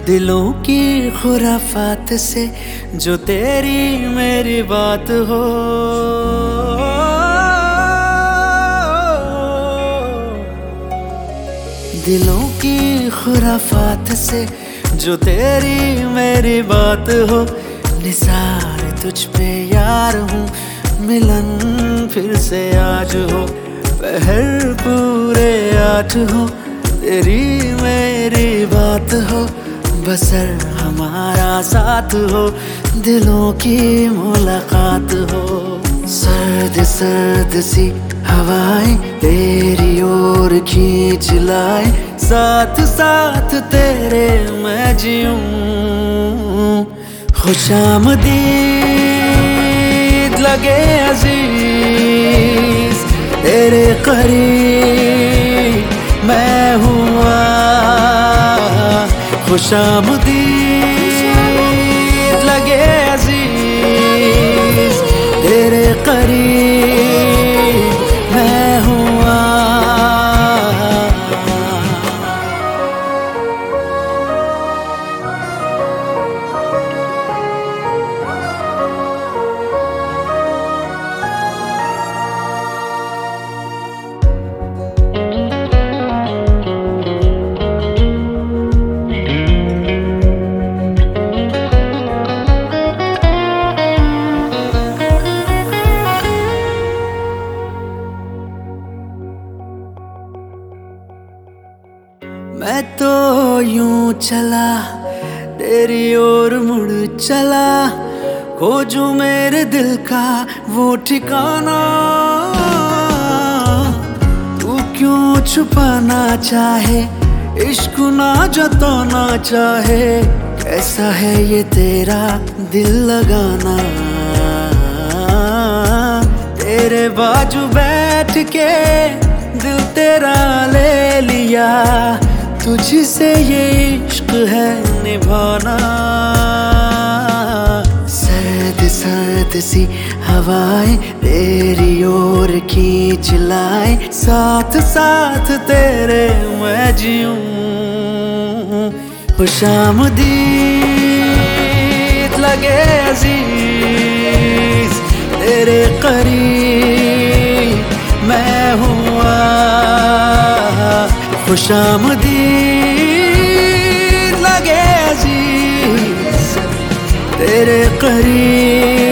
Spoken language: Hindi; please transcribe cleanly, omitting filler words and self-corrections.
दिलों की खुराफात से जो तेरी मेरी बात हो, दिलों की खुराफात से जो तेरी मेरी बात हो। निसार तुझ पे यार हूँ, मिलन फिर से आज हो। पहर पूरे 8 हो, तेरी मेरी बात हो। बसर हमारा साथ हो, दिलों की मुलाकात हो। सर्द सर्द सी हवाएं तेरी ओर खींच लाए, साथ साथ तेरे मैं जीऊं। खुशामदीद लगे अजीज, तेरे करीब मैं हुआ। खुशामदीद लगे अजीज, तेरे करीब मैं हुआ। मैं तो यूं चला, तेरी ओर मुड़ चला। खोजूं मेरे दिल का वो ठिकाना, तू क्यों छुपाना चाहे, इश्क ना जताना चाहे। कैसा है ये तेरा दिल लगाना, तेरे बाजू बैठ के दिल तेरा ले लिया। तुझसे ये इश्क है निभाना। सर्द सर्द सी हवाएं तेरी ओर खींच लाए, साथ साथ तेरे मैं जीऊं। खुशामदीद लगे अजीज, तेरे करीब मैं हुआ। खुशामदीद लगे अजीज, तेरे करीब